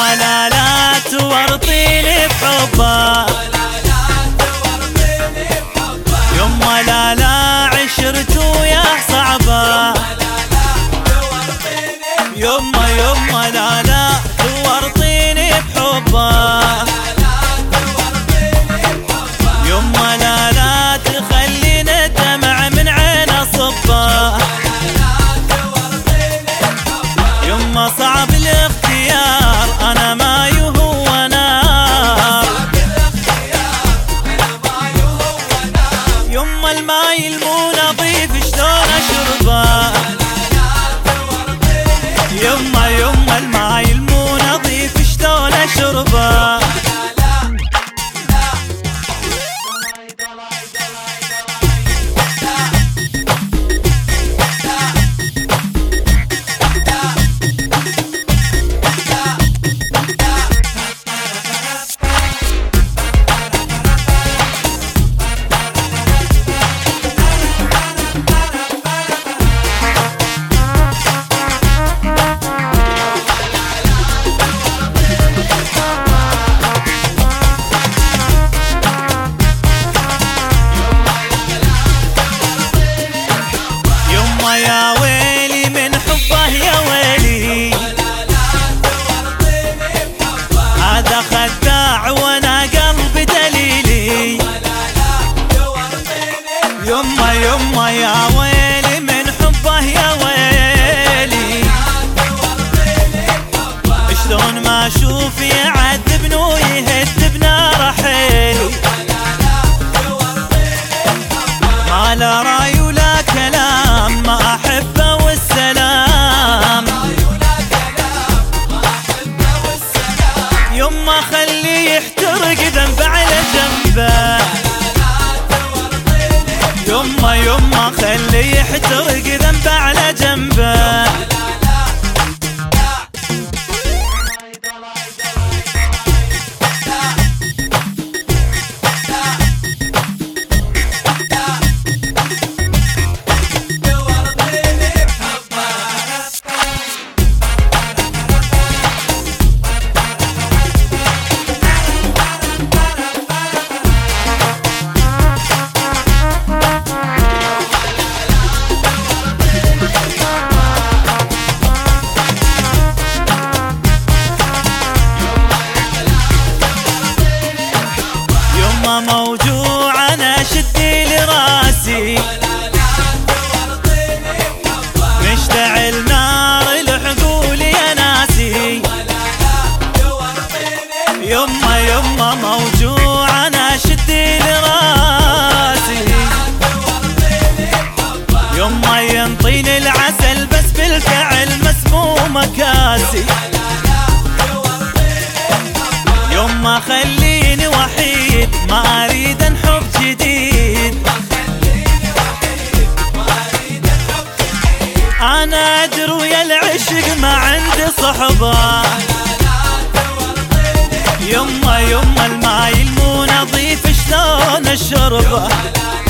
يما لا تورطيني بحبه، يما لا عشرت وياه صعبه، يما لا تورطيني بحبه، يما لا تخلينا دمع من عين صبه، يما صعب الاختيار انا ما يهوى نار، يما الماي المو نظيف شلون اشربه، يما الماي المو نظيف شلون اشربه. يا ويلي من حبه يا ويلي، هذا خداع وانا قلبي دليلي، يما يا ويلي من حبه يا ويلي، شلون ما اشوف يعذبني ويهد بنار حيلي، ما لا راي ولا كلام ما احبه والسلام، يما خليه يحترق ذنب على جنبه، يما خليه يحترق ذنب على جنبه. موجوع انا شدي لراسي، مشتعل نار العقول يا ناسي، يما موجوع انا شدي لراسي، يما ينطيني العسل بس بالفعل مسمومه كاسي، يما خليني وحيد ما اريد حب جديد، انا ادري ويا العشق ما عندي صحبه، يما الماي المو نظيف شلون اشربه.